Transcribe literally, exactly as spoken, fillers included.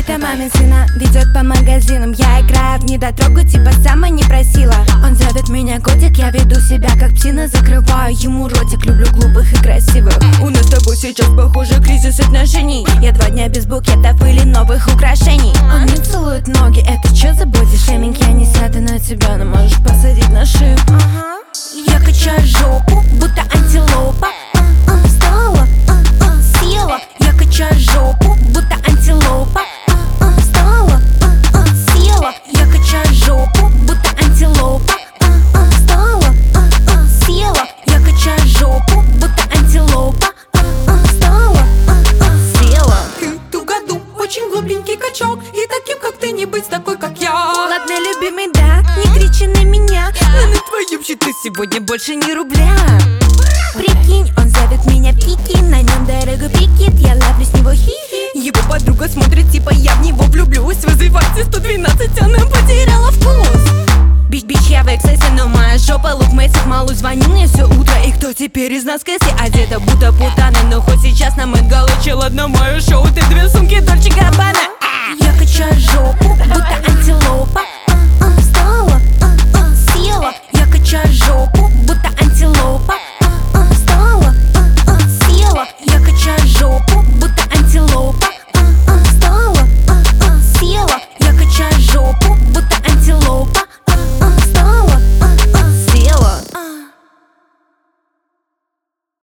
Это мамин сына ведет по магазинам. Я играю в недотрогу, типа сама не просила. Он зовет меня котик, я веду себя как псина. Закрываю ему ротик, люблю глупых и красивых. У нас с тобой сейчас похоже кризис отношений. Я два дня без букетов или новых украшений. Он мне целует ноги, это чё за боди-шейминг? Я не сяду на тебя, но можешь посадить на шею. Я качаю жопу, будто антилопа. Встала, села. Я качаю жопу, будто антилопа. Встала, села. Я качаю жопу, будто антилопа. Встала, села. Я качаю жопу, будто антилопа. Встала, села. Ты тугоду, очень глупенький качок. И таким, как ты, не быть такой, как я. Ладно, любимый, да, не кричи на меня. Но на твоем счету сегодня больше не рубля. Прикинь, он зовет меня в пики, на нем дорогу прикид, я ловлю с него хихи. Его подруга смотрит, типа я в него влюблюсь. Вызывайте сто двенадцать, она потеряла вкус. Бич-бич, я в эксцессе, но моя жопа лук месяц. Малу звонил мне все утро, и кто теперь из нас Кэсси? Одета будто путана, но хоть сейчас нам это галочил. Одно мое шоу, ты две сумки Дольче Габбана. Я качаю жопу, будто антилопа.